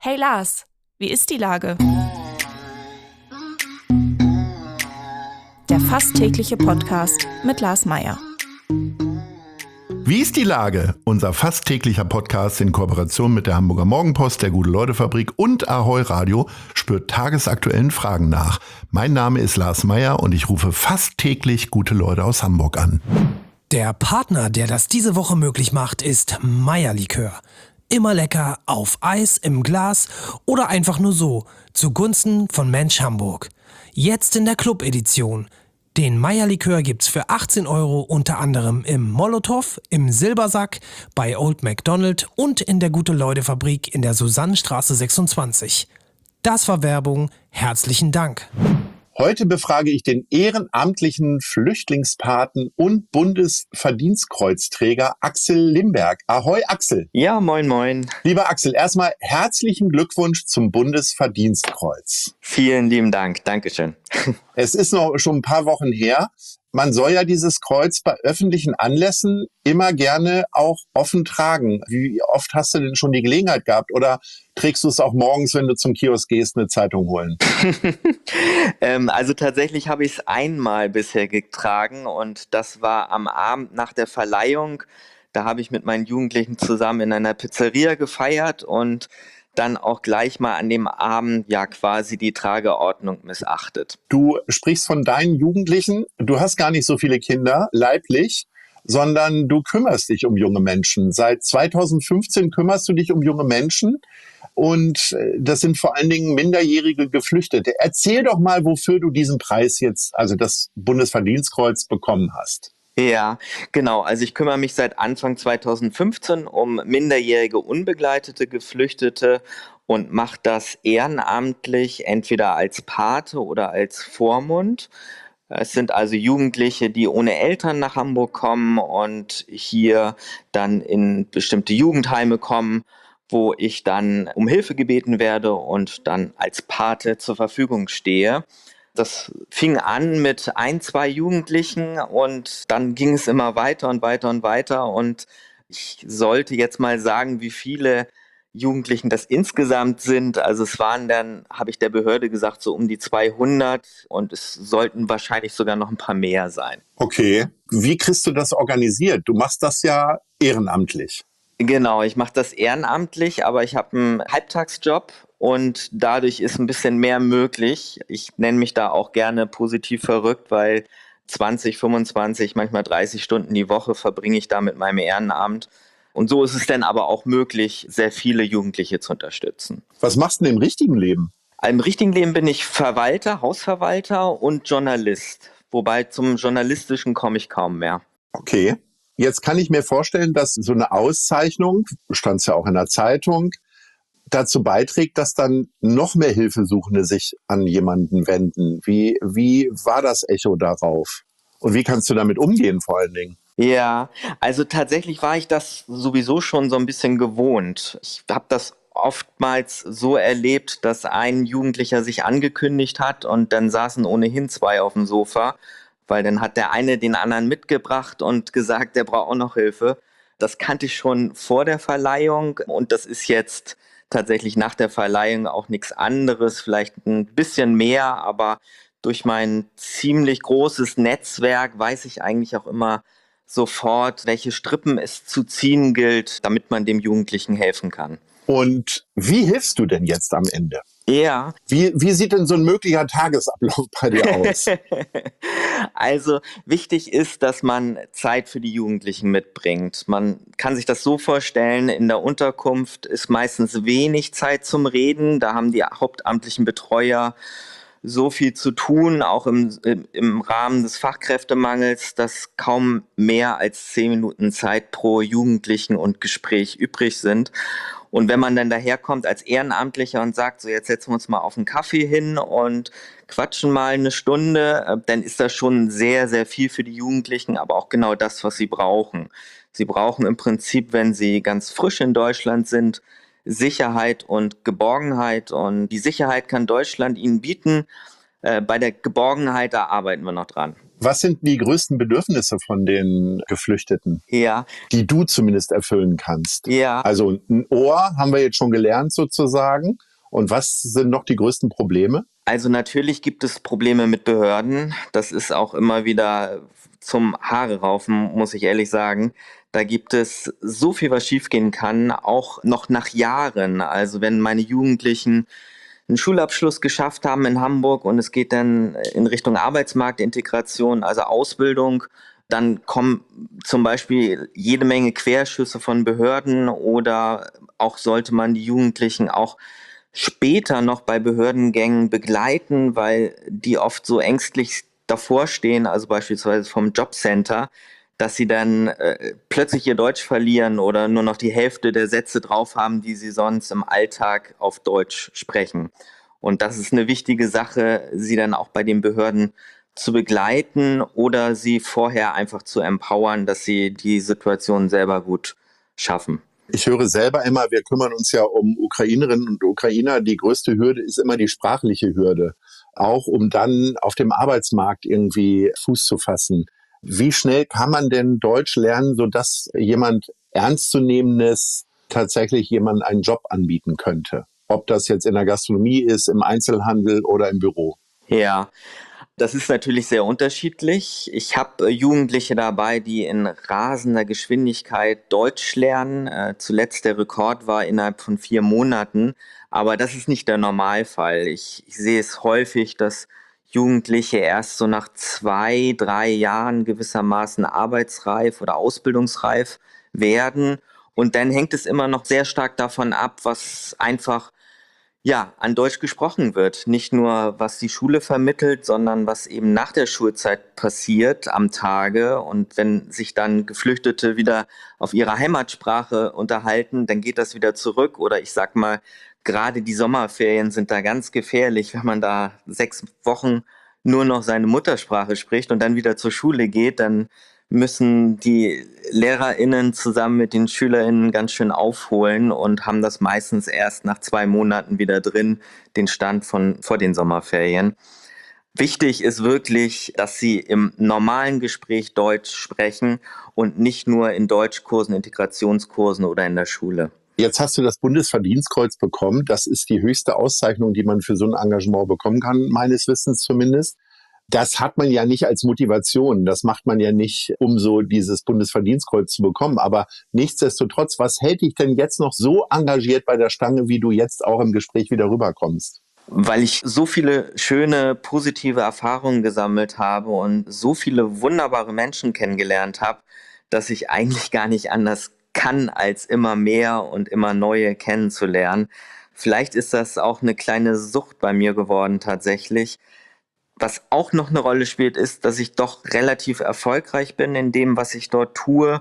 Hey Lars, wie ist die Lage? Der fast tägliche Podcast mit Lars Meier. Wie ist die Lage? Unser fast täglicher Podcast in Kooperation mit der Hamburger Morgenpost, der Gute-Leute-Fabrik und Ahoi Radio spürt tagesaktuellen Fragen nach. Mein Name ist Lars Meier und ich rufe fast täglich gute Leute aus Hamburg an. Der Partner, der das diese Woche möglich macht, ist Meier Likör. Immer lecker, auf Eis, im Glas oder einfach nur so, zugunsten von Mensch Hamburg. Jetzt in der Club-Edition. Den Meier Likör gibt's für 18 € unter anderem im Molotow, im Silbersack, bei Old MacDonald und in der Gute-Leute-Fabrik in der Susannenstraße 26. Das war Werbung. Herzlichen Dank. Heute befrage ich den ehrenamtlichen Flüchtlingspaten und Bundesverdienstkreuzträger Axel Limberg. Ahoi Axel. Ja, moin moin. Lieber Axel, erstmal herzlichen Glückwunsch zum Bundesverdienstkreuz. Vielen lieben Dank, Dankeschön. Es ist noch schon ein paar Wochen her. Man soll ja dieses Kreuz bei öffentlichen Anlässen immer gerne auch offen tragen. Wie oft hast du denn schon die Gelegenheit gehabt? Oder trägst du es auch morgens, wenn du zum Kiosk gehst, eine Zeitung holen? Also tatsächlich habe ich es einmal bisher getragen und das war am Abend nach der Verleihung. Da habe ich mit meinen Jugendlichen zusammen in einer Pizzeria gefeiert und dann auch gleich mal an dem Abend ja quasi die Trageordnung missachtet. Du sprichst von deinen Jugendlichen. Du hast gar nicht so viele Kinder, leiblich, sondern du kümmerst dich um junge Menschen. Seit 2015 kümmerst du dich um junge Menschen und das sind vor allen Dingen minderjährige Geflüchtete. Erzähl doch mal, wofür du diesen Preis jetzt, also das Bundesverdienstkreuz, bekommen hast. Ja, genau. Also ich kümmere mich seit Anfang 2015 um minderjährige unbegleitete Geflüchtete und mache das ehrenamtlich, entweder als Pate oder als Vormund. Es sind also Jugendliche, die ohne Eltern nach Hamburg kommen und hier dann in bestimmte Jugendheime kommen, wo ich dann um Hilfe gebeten werde und dann als Pate zur Verfügung stehe. Das fing an mit 2 Jugendlichen und dann ging es immer weiter und weiter und weiter. Und ich sollte jetzt mal sagen, wie viele Jugendlichen das insgesamt sind. Also es waren dann, habe ich der Behörde gesagt, so um die 200 und es sollten wahrscheinlich sogar noch ein paar mehr sein. Okay. Wie kriegst du das organisiert? Du machst das ja ehrenamtlich. Genau, ich mache das ehrenamtlich, aber ich habe einen Halbtagsjob und dadurch ist ein bisschen mehr möglich. Ich nenne mich da auch gerne positiv verrückt, weil 20, 25, manchmal 30 Stunden die Woche verbringe ich da mit meinem Ehrenamt. Und so ist es dann aber auch möglich, sehr viele Jugendliche zu unterstützen. Was machst du denn im richtigen Leben? Im richtigen Leben bin ich Verwalter, Hausverwalter und Journalist. Wobei zum Journalistischen komme ich kaum mehr. Okay. Jetzt kann ich mir vorstellen, dass so eine Auszeichnung, stand es ja auch in der Zeitung, dazu beiträgt, dass dann noch mehr Hilfesuchende sich an jemanden wenden. Wie war das Echo darauf? Und wie kannst du damit umgehen vor allen Dingen? Ja, also tatsächlich war ich das sowieso schon so ein bisschen gewohnt. Ich habe das oftmals so erlebt, dass ein Jugendlicher sich angekündigt hat und dann saßen ohnehin 2 auf dem Sofa, weil dann hat der eine den anderen mitgebracht und gesagt, der braucht auch noch Hilfe. Das kannte ich schon vor der Verleihung und das ist jetzt tatsächlich nach der Verleihung auch nichts anderes, vielleicht ein bisschen mehr, aber durch mein ziemlich großes Netzwerk weiß ich eigentlich auch immer sofort, welche Strippen es zu ziehen gilt, damit man dem Jugendlichen helfen kann. Und wie hilfst du denn jetzt am Ende? Ja. Wie sieht denn so ein möglicher Tagesablauf bei dir aus? Also wichtig ist, dass man Zeit für die Jugendlichen mitbringt. Man kann sich das so vorstellen, in der Unterkunft ist meistens wenig Zeit zum Reden. Da haben die hauptamtlichen Betreuer so viel zu tun, auch im Rahmen des Fachkräftemangels, dass kaum mehr als 10 Minuten Zeit pro Jugendlichen und Gespräch übrig sind. Und wenn man dann daherkommt als Ehrenamtlicher und sagt, so jetzt setzen wir uns mal auf einen Kaffee hin und quatschen mal eine Stunde, dann ist das schon sehr, sehr viel für die Jugendlichen, aber auch genau das, was sie brauchen. Sie brauchen im Prinzip, wenn sie ganz frisch in Deutschland sind, Sicherheit und Geborgenheit. Und die Sicherheit kann Deutschland ihnen bieten. Bei der Geborgenheit, da arbeiten wir noch dran. Was sind die größten Bedürfnisse von den Geflüchteten, Ja, die du zumindest erfüllen kannst? ja. Also ein Ohr haben wir jetzt schon gelernt sozusagen. Und was sind noch die größten Probleme? Also natürlich gibt es Probleme mit Behörden. Das ist auch immer wieder zum Haare raufen, muss ich ehrlich sagen. Da gibt es so viel, was schiefgehen kann, auch noch nach Jahren. Also wenn meine Jugendlichen einen Schulabschluss geschafft haben in Hamburg und es geht dann in Richtung Arbeitsmarktintegration, also Ausbildung, dann kommen zum Beispiel jede Menge Querschüsse von Behörden oder auch sollte man die Jugendlichen auch später noch bei Behördengängen begleiten, weil die oft so ängstlich davor stehen, also beispielsweise vom Jobcenter, dass sie dann plötzlich ihr Deutsch verlieren oder nur noch die Hälfte der Sätze drauf haben, die sie sonst im Alltag auf Deutsch sprechen. Und das ist eine wichtige Sache, sie dann auch bei den Behörden zu begleiten oder sie vorher einfach zu empowern, dass sie die Situation selber gut schaffen. Ich höre selber immer, wir kümmern uns ja um Ukrainerinnen und Ukrainer. Die größte Hürde ist immer die sprachliche Hürde. Auch um dann auf dem Arbeitsmarkt irgendwie Fuß zu fassen. Wie schnell kann man denn Deutsch lernen, sodass jemand Ernstzunehmendes tatsächlich jemand einen Job anbieten könnte? Ob das jetzt in der Gastronomie ist, im Einzelhandel oder im Büro? Ja, das ist natürlich sehr unterschiedlich. Ich habe Jugendliche dabei, die in rasender Geschwindigkeit Deutsch lernen. Zuletzt der Rekord war innerhalb von 4 Monaten. Aber das ist nicht der Normalfall. Ich sehe es häufig, dass Jugendliche erst so nach 2, 3 Jahren gewissermaßen arbeitsreif oder ausbildungsreif werden. Und dann hängt es immer noch sehr stark davon ab, was einfach an Deutsch gesprochen wird. Nicht nur, was die Schule vermittelt, sondern was eben nach der Schulzeit passiert am Tage. Und wenn sich dann Geflüchtete wieder auf ihre Heimatsprache unterhalten, dann geht das wieder zurück. Oder ich sag mal, gerade die Sommerferien sind da ganz gefährlich, wenn man da 6 Wochen nur noch seine Muttersprache spricht und dann wieder zur Schule geht, dann müssen die LehrerInnen zusammen mit den SchülerInnen ganz schön aufholen und haben das meistens erst nach 2 Monaten wieder drin, den Stand von vor den Sommerferien. Wichtig ist wirklich, dass sie im normalen Gespräch Deutsch sprechen und nicht nur in Deutschkursen, Integrationskursen oder in der Schule. Jetzt hast du das Bundesverdienstkreuz bekommen. Das ist die höchste Auszeichnung, die man für so ein Engagement bekommen kann, meines Wissens zumindest. Das hat man ja nicht als Motivation. Das macht man ja nicht, um so dieses Bundesverdienstkreuz zu bekommen. Aber nichtsdestotrotz, was hält dich denn jetzt noch so engagiert bei der Stange, wie du jetzt auch im Gespräch wieder rüberkommst? Weil ich so viele schöne, positive Erfahrungen gesammelt habe und so viele wunderbare Menschen kennengelernt habe, dass ich eigentlich gar nicht anders kann, als immer mehr und immer neue kennenzulernen. Vielleicht ist das auch eine kleine Sucht bei mir geworden tatsächlich. Was auch noch eine Rolle spielt, ist, dass ich doch relativ erfolgreich bin in dem, was ich dort tue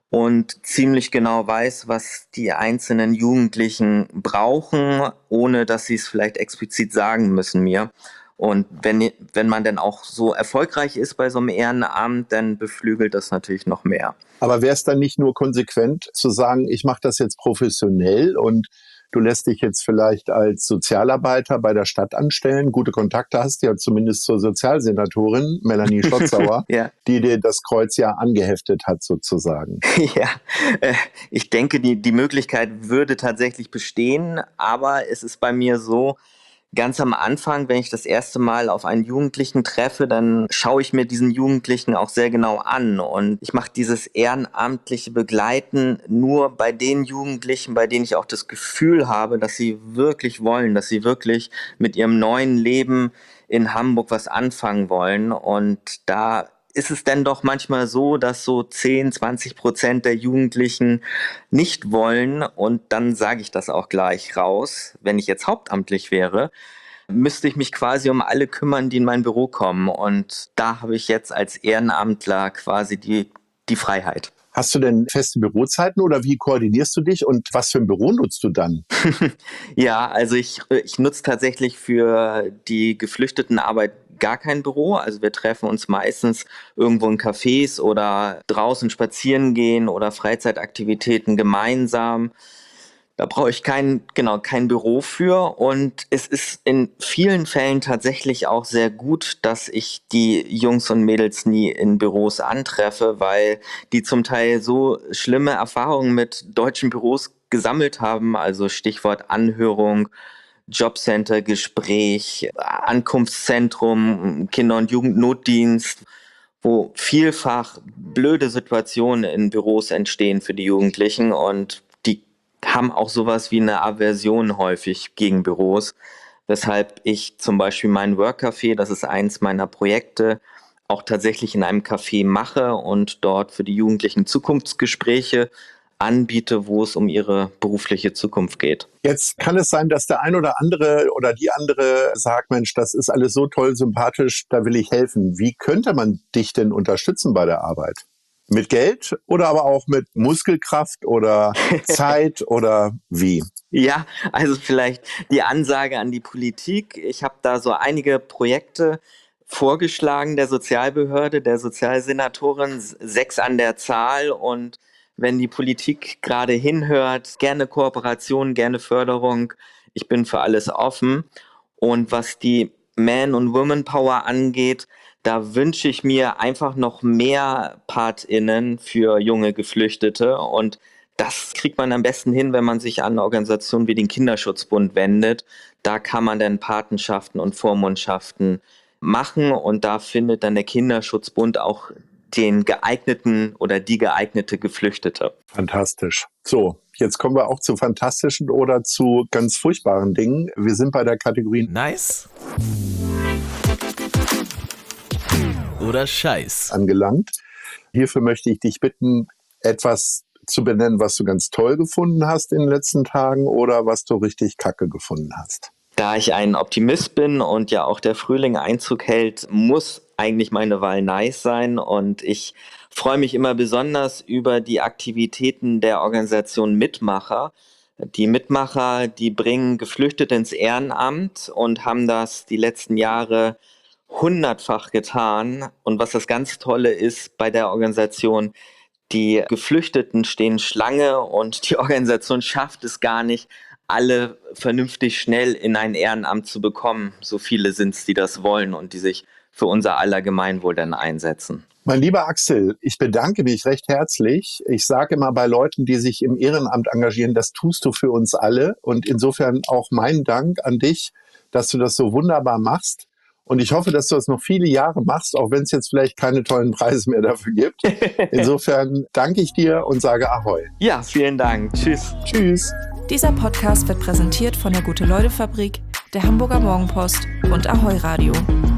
und ziemlich genau weiß, was die einzelnen Jugendlichen brauchen, ohne dass sie es vielleicht explizit sagen müssen mir. Und wenn man dann auch so erfolgreich ist bei so einem Ehrenamt, dann beflügelt das natürlich noch mehr. Aber wäre es dann nicht nur konsequent zu sagen, ich mache das jetzt professionell und du lässt dich jetzt vielleicht als Sozialarbeiter bei der Stadt anstellen, gute Kontakte hast, ja zumindest zur Sozialsenatorin Melanie Schotzauer, Ja. die dir das Kreuz ja angeheftet hat sozusagen. Ja, ich denke, die Möglichkeit würde tatsächlich bestehen, aber es ist bei mir so, ganz am Anfang, wenn ich das erste Mal auf einen Jugendlichen treffe, dann schaue ich mir diesen Jugendlichen auch sehr genau an. Und ich mache dieses ehrenamtliche Begleiten nur bei den Jugendlichen, bei denen ich auch das Gefühl habe, dass sie wirklich wollen, dass sie wirklich mit ihrem neuen Leben in Hamburg was anfangen wollen. Und da ist es denn doch manchmal so, dass so 10-20% der Jugendlichen nicht wollen und dann sage ich das auch gleich raus. Wenn ich jetzt hauptamtlich wäre, müsste ich mich quasi um alle kümmern, die in mein Büro kommen und da habe ich jetzt als Ehrenamtler quasi die Freiheit. Hast du denn feste Bürozeiten oder wie koordinierst du dich und was für ein Büro nutzt du dann? Ja, also ich nutze tatsächlich für die Geflüchtetenarbeit gar kein Büro. Also wir treffen uns meistens irgendwo in Cafés oder draußen spazieren gehen oder Freizeitaktivitäten gemeinsam. Da brauche ich kein Büro für, und es ist in vielen Fällen tatsächlich auch sehr gut, dass ich die Jungs und Mädels nie in Büros antreffe, weil die zum Teil so schlimme Erfahrungen mit deutschen Büros gesammelt haben, also Stichwort Anhörung, Jobcenter, Gespräch, Ankunftszentrum, Kinder- und Jugendnotdienst, wo vielfach blöde Situationen in Büros entstehen für die Jugendlichen, und die haben auch sowas wie eine Aversion häufig gegen Büros, weshalb ich zum Beispiel mein Workcafé, das ist eins meiner Projekte, auch tatsächlich in einem Café mache und dort für die Jugendlichen Zukunftsgespräche anbiete, wo es um ihre berufliche Zukunft geht. Jetzt kann es sein, dass der ein oder andere oder die andere sagt, Mensch, das ist alles so toll, sympathisch, da will ich helfen. Wie könnte man dich denn unterstützen bei der Arbeit? Mit Geld oder aber auch mit Muskelkraft oder Zeit oder wie? Ja, also vielleicht die Ansage an die Politik. Ich habe da so einige Projekte vorgeschlagen der Sozialbehörde, der Sozialsenatorin, 6 an der Zahl, und wenn die Politik gerade hinhört, gerne Kooperation, gerne Förderung. Ich bin für alles offen. Und was die Man- und Woman-Power angeht, da wünsche ich mir einfach noch mehr PartInnen für junge Geflüchtete. Und das kriegt man am besten hin, wenn man sich an Organisationen wie den Kinderschutzbund wendet. Da kann man dann Patenschaften und Vormundschaften machen, und da findet dann der Kinderschutzbund auch den geeigneten oder die geeignete Geflüchtete. Fantastisch. So, jetzt kommen wir auch zu fantastischen oder zu ganz furchtbaren Dingen. Wir sind bei der Kategorie Nice oder Scheiß angelangt. Hierfür möchte ich dich bitten, etwas zu benennen, was du ganz toll gefunden hast in den letzten Tagen oder was du richtig kacke gefunden hast. Da ich ein Optimist bin und ja auch der Frühling Einzug hält, muss eigentlich meine Wahl nice sein, und ich freue mich immer besonders über die Aktivitäten der Organisation Mitmacher. Die Mitmacher, die bringen Geflüchtete ins Ehrenamt und haben das die letzten Jahre 100-fach getan. Und was das ganz Tolle ist bei der Organisation, die Geflüchteten stehen Schlange, und die Organisation schafft es gar nicht, alle vernünftig schnell in ein Ehrenamt zu bekommen. So viele sind es, die das wollen und die sich für unser aller Gemeinwohl dann einsetzen. Mein lieber Axel, ich bedanke mich recht herzlich. Ich sage immer bei Leuten, die sich im Ehrenamt engagieren, das tust du für uns alle. Und insofern auch mein Dank an dich, dass du das so wunderbar machst. Und ich hoffe, dass du das noch viele Jahre machst, auch wenn es jetzt vielleicht keine tollen Preise mehr dafür gibt. Insofern danke ich dir und sage Ahoi. Ja, vielen Dank. Tschüss. Tschüss. Dieser Podcast wird präsentiert von der Gute-Leute-Fabrik, der Hamburger Morgenpost und Ahoi Radio.